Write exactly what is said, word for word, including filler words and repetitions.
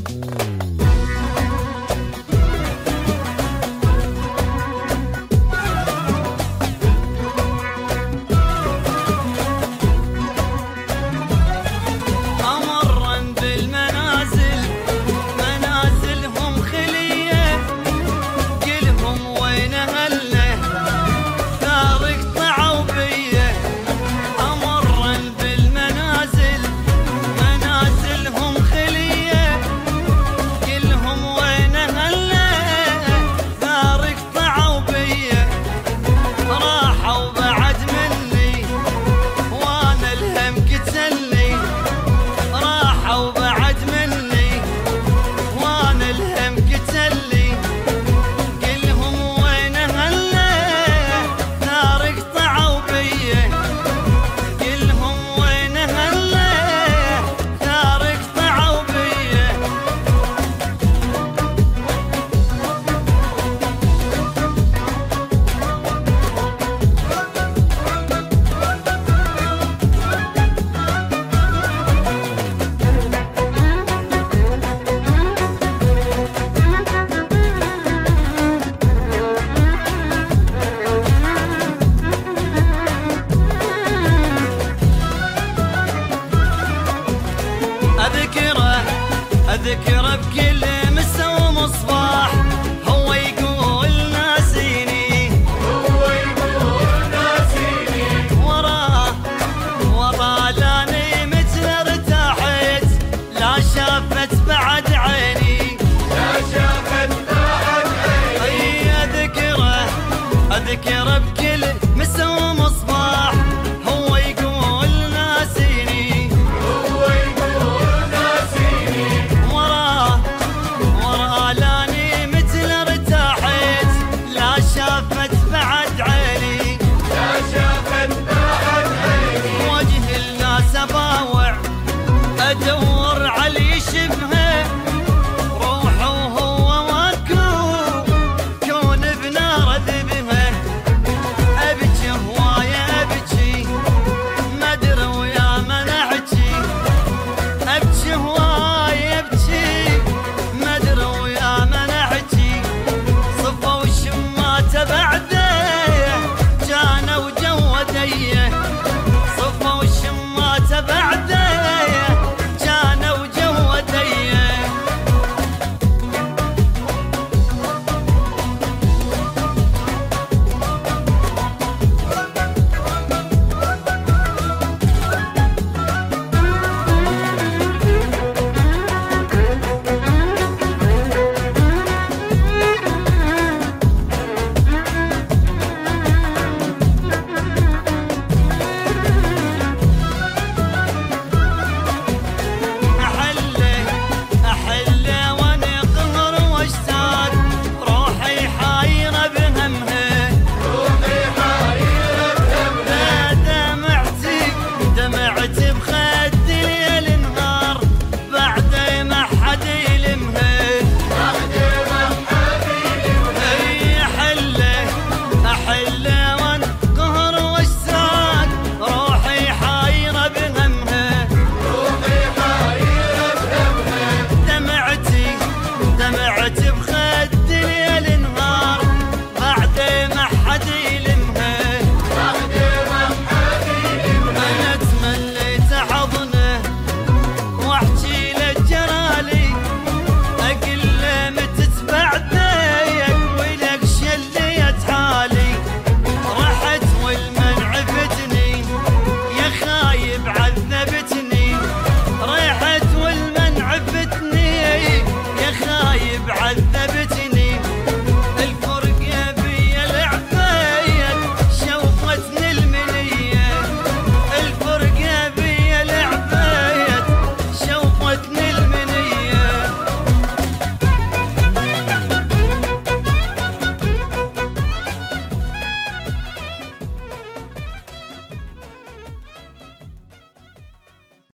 أذكره بكل مسا ومصباح، هو يقول ناسيني هو يقول ناسيني وراه وراه لاني مثل ارتاحت، لا شافت بعد عيني لا شافت بعد عيني. أي أذكره أذكره بكل مسا ومصباح، هو يقول ناسيني هو يقول ناسيني وراه وراه لاني مثل ارتاحت، لا شافت بعد عيني لا شافت بعد عيني. وجه الناس باوع أدور